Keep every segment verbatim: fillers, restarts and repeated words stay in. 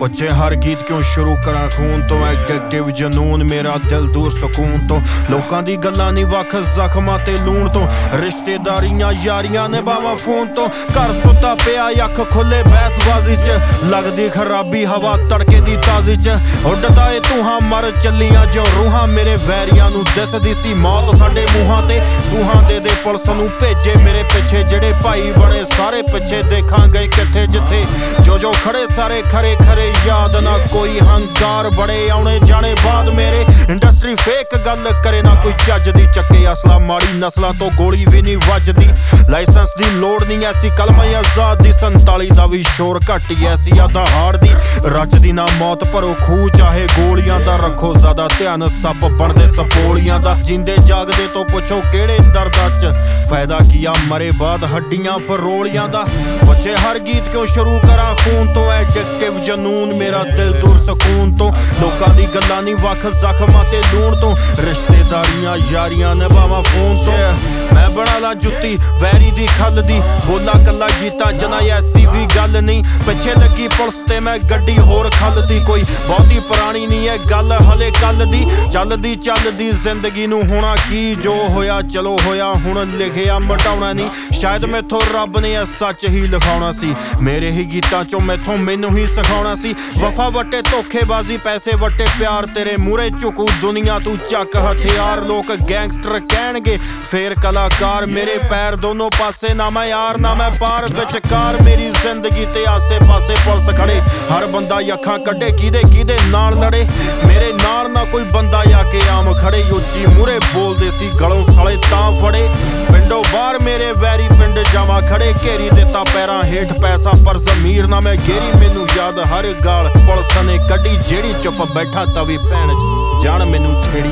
बच्चे हर गीत क्यों शुरू करा खून तो एडिक्टिव जनून मेरा दिल दूर सुकून तो लोकां दी गल्लां नहीं वख जख्मां ते लूण तो रिश्तेदारियां यारियां निभावां फोन तो घर सुता पिया अख खुले बहसबाजी च लगदी खराबी हवा तड़के दी ताजी च उड्डदा ए तूहां मर चलियां जो रूहां मेरे वैरियां नूं दिसदी सी मौत साडे मूहां ते तूहां दे दे पुलिस नूं भेजे मेरे पिछे जेड़े भाई बड़े सारे पिछे देखां गए किथे जिथे जो जो खड़े सारे खरे खरे याद ना कोई हंकार बड़े आने जाने बाद मेरे इंडस्ट्री फेक गल करे ना कोई जज दी चक्के असला माड़ी नस्लां तो गोली भी नहीं वजदी लाइसेंस दी लोड़ नहीं ऐसी कलम आजाद दी संताली दा भी शोर घट ऐसी आदा हाड़ दी रचदी ना मौत भरो खूह चाहे गोलियां दा रखो ज्यादा ध्यान सप बनदे सपोलियां दा जिंदे जागदे तो पुछो केड़े दर्दा च फायदा किया मरे बाद हड्डियां फरोलियां दा बच्चे हर गीत क्यों शुरू करा खून तो एडिक्टिव जनून मेरा दिल दूर सुकून तो लोकां दी गल्लां नहीं वख जख्मां ते लूण तो रिश्तेदारियां यारियां निभावां फोन तो मैं बना ला जुत्ती वैरी दी खल दी बोला कला गीता जना ऐसी भी गल नहीं पिछे लगी पुलिस ते मैं गड्डी होर खलदी कोई बहुती पुरानी नहीं है गल हले कल दी चलदी चलदी जिंदगी नूं होना की जो होया चलो होया हुण लिखिया मटाउणा नहीं शायद मैथों रब ने सच ही लिखाउणा सी मेरे ही गीतां चों मैथों मैनूं ही सिखाउणा सी वफा वटे धोखेबाजी पैसे वटे प्यार तेरे मूहरे झुकू दुनिया तू चक हथियार लोग गैंगस्टर कहणगे फेर कलाकार मेरे पैर दोनों पासे ना मैं यार ना मैं पार विचकार मेरी जिंदगी ते आसे पासे पुलिस खड़े हर बंदा अखां कड्डे किदे किदे नाल लड़े मेरे नाल ना कोई बंदा आके आम खड़े उच्ची मूहरे बोलदे सी गलों साले तां फड़े पिंडों बाहर मेरे वैरी पिंड जावा खड़े घेरी दिता पैरां हेठ पैसा पर जमीर ना मैं गेरी मैनू याद हर गाल पुलिस ने कड्डी जेड़ी चुप बैठा तवी भैन जान मैनू छेड़ी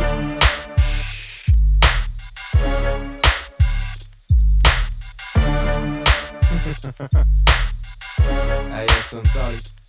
Hey, it's